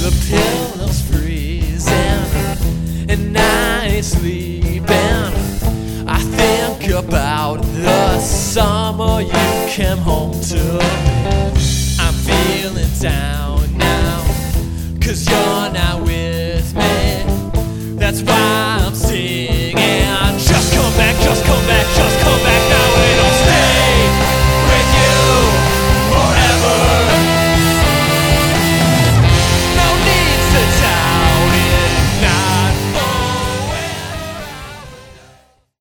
The pillow's freezing and I ain't sleeping. I think about the summer you came home to me. I'm feeling down now, 'cause you're not with me. That's why